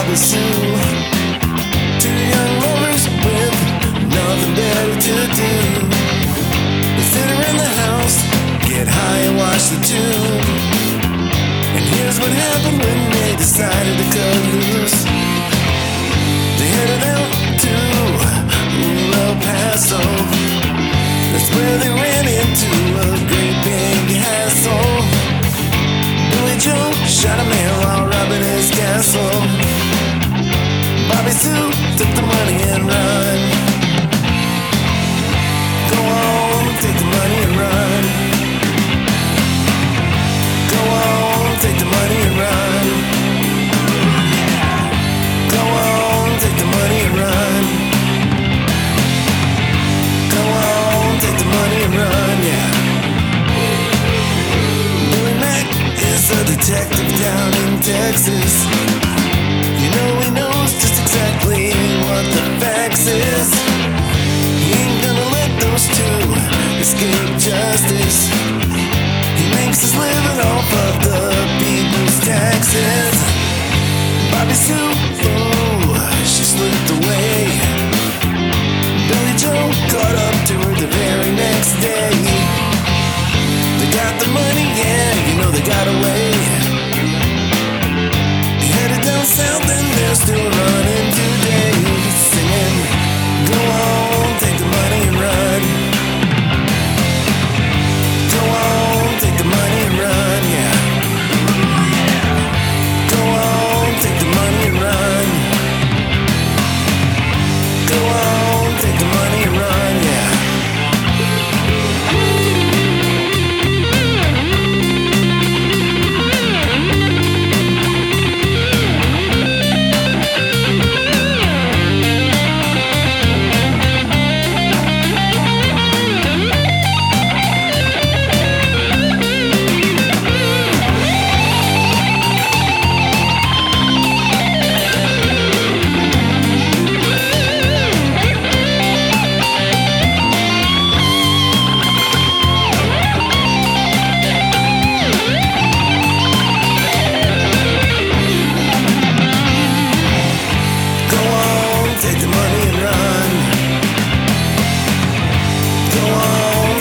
Bobby Sue. Two young lovers with nothing better to do. They sit around the house, get high and watch the tube. And here's what happened when they decided to cut loose. They headed out to El Paso. That's where they ran into a great big hassle. Billy Joe shot a man while robbing his castle. Bobby Sue took the money and run. Go on, take the money and run. Go on, take the money and run. Go on, take the money and run. Go on, take the money and run, yeah. Billy Mack is a detective down in Texas. You know he knows just exactly what the facts is. He ain't gonna let those two escape justice. He makes his living off of the people's taxes. Bobby Sue, oh, she slipped away. Billy Joe caught up to her the very next day. They got the money, yeah, you know they got away. They headed down south and they're still running today. Singing, go on, take the money and run. Go on, take the money and run, yeah. Go on, take the money and run. Go on, take the money and run, yeah. Take the money and run. Go on,